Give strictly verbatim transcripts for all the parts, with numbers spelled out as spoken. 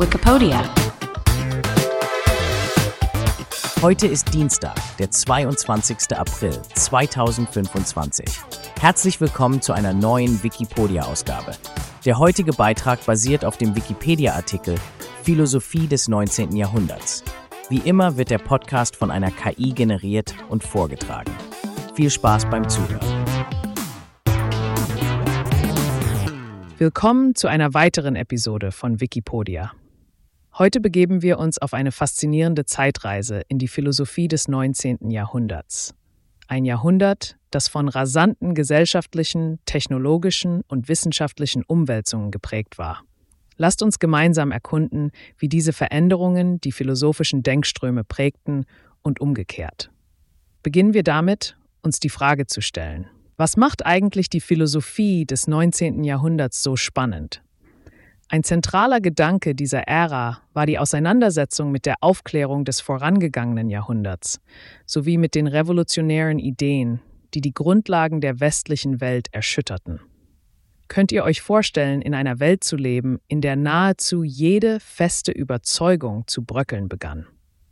Wikipedia. Heute ist Dienstag, der zweiundzwanzigster April zweitausendfünfundzwanzig. Herzlich willkommen zu einer neuen Wikipedia-Ausgabe. Der heutige Beitrag basiert auf dem Wikipedia-Artikel Philosophie des neunzehnten Jahrhunderts. Wie immer wird der Podcast von einer K I generiert und vorgetragen. Viel Spaß beim Zuhören. Willkommen zu einer weiteren Episode von Wikipedia. Heute begeben wir uns auf eine faszinierende Zeitreise in die Philosophie des neunzehnten Jahrhunderts. Ein Jahrhundert, das von rasanten gesellschaftlichen, technologischen und wissenschaftlichen Umwälzungen geprägt war. Lasst uns gemeinsam erkunden, wie diese Veränderungen die philosophischen Denkströme prägten und umgekehrt. Beginnen wir damit, uns die Frage zu stellen: Was macht eigentlich die Philosophie des neunzehnten Jahrhunderts so spannend? Ein zentraler Gedanke dieser Ära war die Auseinandersetzung mit der Aufklärung des vorangegangenen Jahrhunderts sowie mit den revolutionären Ideen, die die Grundlagen der westlichen Welt erschütterten. Könnt ihr euch vorstellen, in einer Welt zu leben, in der nahezu jede feste Überzeugung zu bröckeln begann?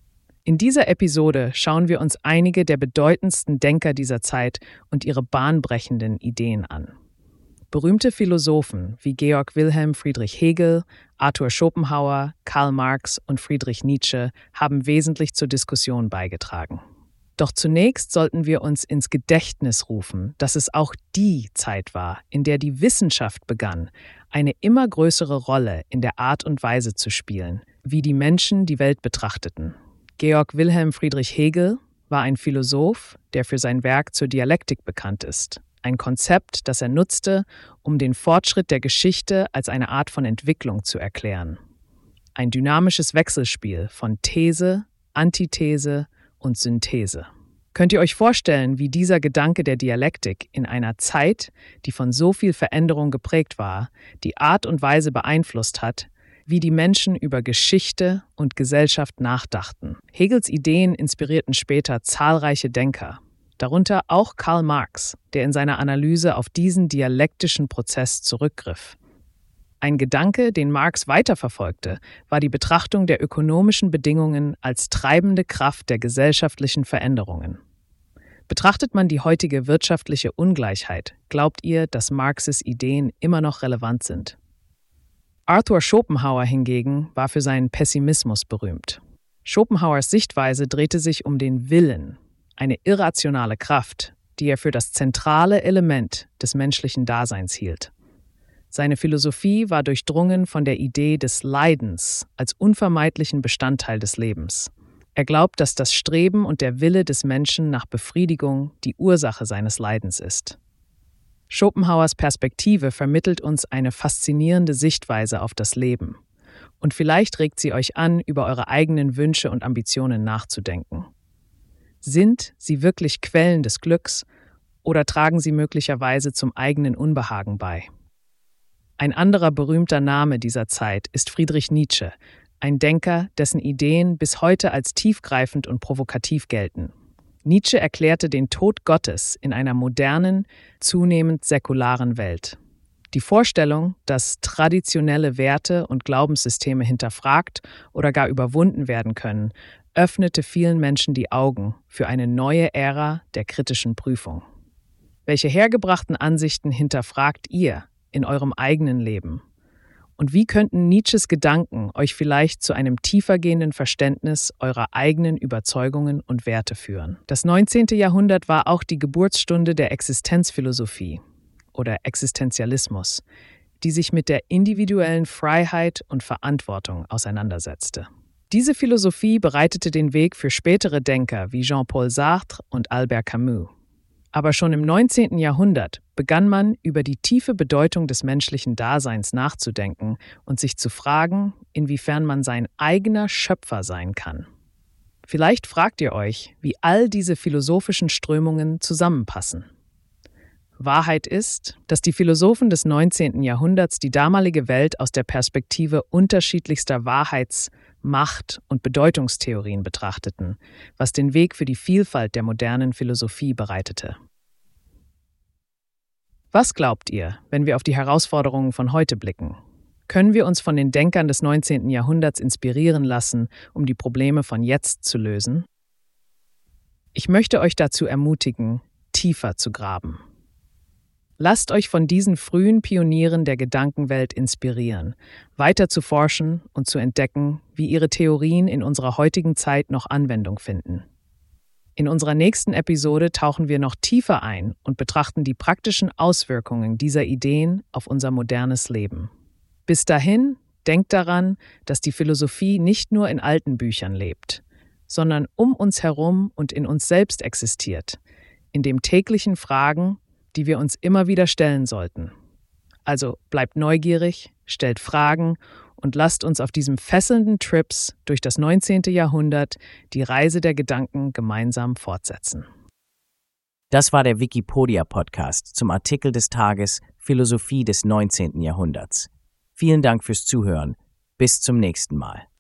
In dieser Episode schauen wir uns einige der bedeutendsten Denker dieser Zeit und ihre bahnbrechenden Ideen an. Berühmte Philosophen wie Georg Wilhelm Friedrich Hegel, Arthur Schopenhauer, Karl Marx und Friedrich Nietzsche haben wesentlich zur Diskussion beigetragen. Doch zunächst sollten wir uns ins Gedächtnis rufen, dass es auch die Zeit war, in der die Wissenschaft begann, eine immer größere Rolle in der Art und Weise zu spielen, wie die Menschen die Welt betrachteten. Georg Wilhelm Friedrich Hegel war ein Philosoph, der für sein Werk zur Dialektik bekannt ist. Ein Konzept, das er nutzte, um den Fortschritt der Geschichte als eine Art von Entwicklung zu erklären. Ein dynamisches Wechselspiel von These, Antithese und Synthese. Könnt ihr euch vorstellen, wie dieser Gedanke der Dialektik in einer Zeit, die von so viel Veränderung geprägt war, die Art und Weise beeinflusst hat, wie die Menschen über Geschichte und Gesellschaft nachdachten? Hegels Ideen inspirierten später zahlreiche Denker, darunter auch Karl Marx, der in seiner Analyse auf diesen dialektischen Prozess zurückgriff. Ein Gedanke, den Marx weiterverfolgte, war die Betrachtung der ökonomischen Bedingungen als treibende Kraft der gesellschaftlichen Veränderungen. Betrachtet man die heutige wirtschaftliche Ungleichheit, glaubt ihr, dass Marxes Ideen immer noch relevant sind? Arthur Schopenhauer hingegen war für seinen Pessimismus berühmt. Schopenhauers Sichtweise drehte sich um den Willen, eine irrationale Kraft, die er für das zentrale Element des menschlichen Daseins hielt. Seine Philosophie war durchdrungen von der Idee des Leidens als unvermeidlichen Bestandteil des Lebens. Er glaubt, dass das Streben und der Wille des Menschen nach Befriedigung die Ursache seines Leidens ist. Schopenhauers Perspektive vermittelt uns eine faszinierende Sichtweise auf das Leben. Und vielleicht regt sie euch an, über eure eigenen Wünsche und Ambitionen nachzudenken. Sind sie wirklich Quellen des Glücks oder tragen sie möglicherweise zum eigenen Unbehagen bei? Ein anderer berühmter Name dieser Zeit ist Friedrich Nietzsche, ein Denker, dessen Ideen bis heute als tiefgreifend und provokativ gelten. Nietzsche erklärte den Tod Gottes in einer modernen, zunehmend säkularen Welt. Die Vorstellung, dass traditionelle Werte und Glaubenssysteme hinterfragt oder gar überwunden werden können, öffnete vielen Menschen die Augen für eine neue Ära der kritischen Prüfung. Welche hergebrachten Ansichten hinterfragt ihr in eurem eigenen Leben? Und wie könnten Nietzsches Gedanken euch vielleicht zu einem tiefergehenden Verständnis eurer eigenen Überzeugungen und Werte führen? Das neunzehnte Jahrhundert war auch die Geburtsstunde der Existenzphilosophie oder Existenzialismus, die sich mit der individuellen Freiheit und Verantwortung auseinandersetzte. Diese Philosophie bereitete den Weg für spätere Denker wie Jean-Paul Sartre und Albert Camus. Aber schon im neunzehnten Jahrhundert begann man, über die tiefe Bedeutung des menschlichen Daseins nachzudenken und sich zu fragen, inwiefern man sein eigener Schöpfer sein kann. Vielleicht fragt ihr euch, wie all diese philosophischen Strömungen zusammenpassen. Wahrheit ist, dass die Philosophen des neunzehnten Jahrhunderts die damalige Welt aus der Perspektive unterschiedlichster Wahrheits-, Macht- und Bedeutungstheorien betrachteten, was den Weg für die Vielfalt der modernen Philosophie bereitete. Was glaubt ihr, wenn wir auf die Herausforderungen von heute blicken? Können wir uns von den Denkern des neunzehnten Jahrhunderts inspirieren lassen, um die Probleme von jetzt zu lösen? Ich möchte euch dazu ermutigen, tiefer zu graben. Lasst euch von diesen frühen Pionieren der Gedankenwelt inspirieren, weiter zu forschen und zu entdecken, wie ihre Theorien in unserer heutigen Zeit noch Anwendung finden. In unserer nächsten Episode tauchen wir noch tiefer ein und betrachten die praktischen Auswirkungen dieser Ideen auf unser modernes Leben. Bis dahin, denkt daran, dass die Philosophie nicht nur in alten Büchern lebt, sondern um uns herum und in uns selbst existiert, in dem täglichen Fragen, die wir uns immer wieder stellen sollten. Also bleibt neugierig, stellt Fragen und lasst uns auf diesem fesselnden Trips durch das neunzehnte Jahrhundert die Reise der Gedanken gemeinsam fortsetzen. Das war der Wikipedia-Podcast zum Artikel des Tages Philosophie des neunzehnten Jahrhunderts. Vielen Dank fürs Zuhören. Bis zum nächsten Mal.